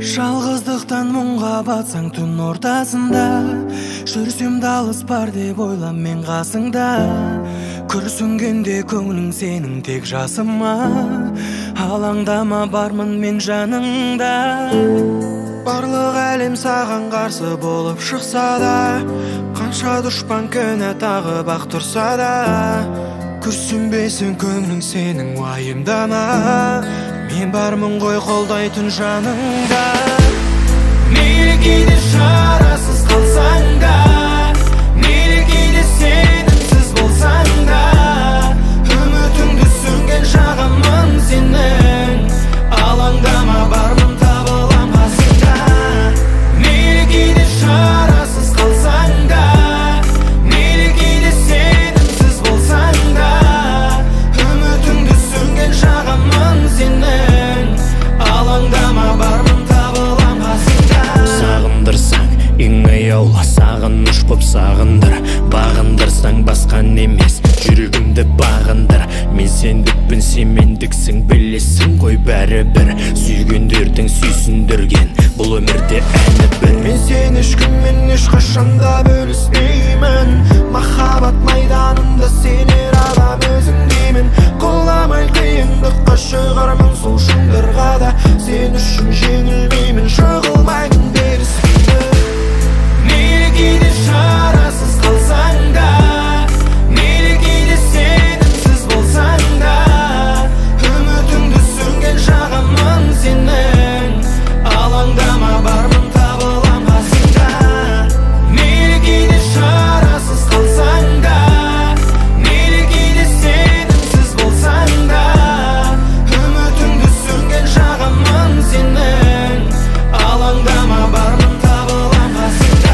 Жалғыздықтан мұңға батсаң түн ортасында, жүрсем де алыс бар деп ойлам мен қасыңда. Күрсінгенде көңілің сенің тек жасыма, алаңдама бармын мен жаныңда. Барлық әлем саған қарсы болып шықса да, қанша дұшпан күнә тағып ақ тұрса да, күрсінбесін көңілің сенің уайымдама, мен бармын ғой қолдайтын жаныңда. Мейлі кейде шарасыз қалсаң да, мейлі кейде сенімсіз болсаң да, үмітіңді сөнген жағамын сенің, алаңдама бармын табылам қасыңда. Мейлі кейде шарасыз қалсаң да, мейлі кейде сенімсіз болсаң да, үмітіңді сөнген жағамын сенің, алаңдама бармын табылам қасыңда. Сағындырсаң ең аяулы сағыныш боп сағындыр, бағындырсаң басқан емес жүрегімді бағындар. Мен сендікпін, сен мендіксің, білесің ғой бәрібір, сүйгендердің сүйсіндірген бұл өмірде әні бір. Мен сен ешкіммен ешқашанда бөліспеймін, махаббат майданында сенер адам өзің деймін. Қоламай қиындыққа шығармын сол шындырға да, сен үшін жеңілмеймін, жығылмаймын беріспейді. Мейлі кейде шарасыз қалсаң да, мейлі кейде сенімсіз болсаң да, үмітіңді сөнген жағамын сенің, алаңдама бармын табылам қасыңда. Мейлі кейде шарасыз қалсаң да, мейлі кейде сенімсіз болсаң да, үмітіңді сөнген жағамын сенің, алаңдама бармын табылам қасыңда.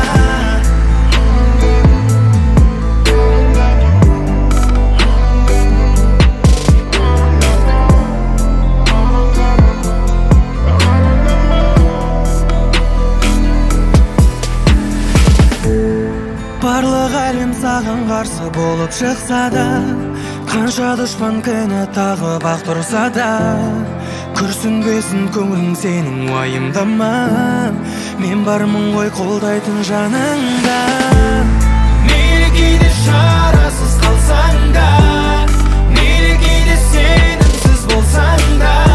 Барлық әлем саған қарсы болып шықса да, қанша дұшпан күнә тағып ақ тұрса да, күрсінбесін көңілің сенің уайымдама, мен бармын ғой қолдайтын жаныңда. Мейлі кейде шарасыз қалсаң да, мейлі кейде сенімсіз болсаң да,